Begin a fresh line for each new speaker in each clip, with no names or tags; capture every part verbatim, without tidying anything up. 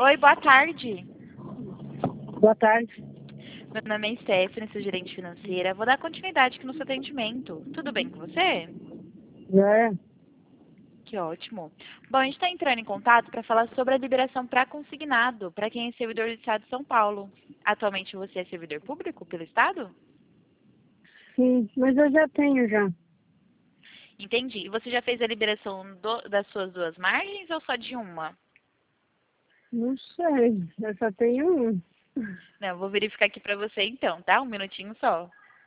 Oi, boa tarde.
Boa tarde.
Meu nome é Stephanie, sou gerente financeira. Vou dar continuidade aqui no seu atendimento. Tudo bem com você?
É,
Que ótimo. Bom, a gente está entrando em contato para falar sobre a liberação para consignado, para quem é servidor do Estado de São Paulo. Atualmente você é servidor público pelo Estado?
sim, mas eu já tenho já.
Entendi. E você já fez a liberação do- das suas duas margens ou só de uma?
Não sei, eu só tenho um.
Não, vou verificar aqui para você então, tá? Um minutinho só.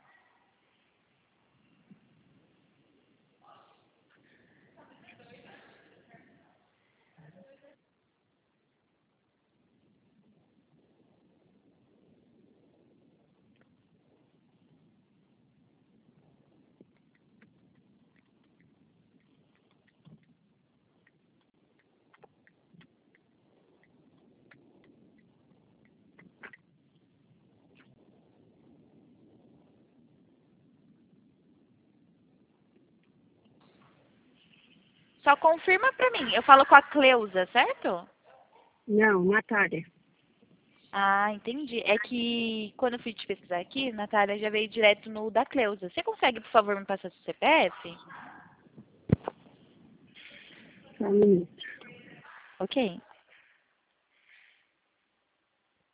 Só confirma para mim. Eu falo com a Cleusa, certo?
Não, Natália.
Ah, entendi. É que quando eu fui te pesquisar aqui, Natália já veio direto no da Cleusa. Você consegue, por favor, me passar seu C P F?
Só um minuto.
Ok.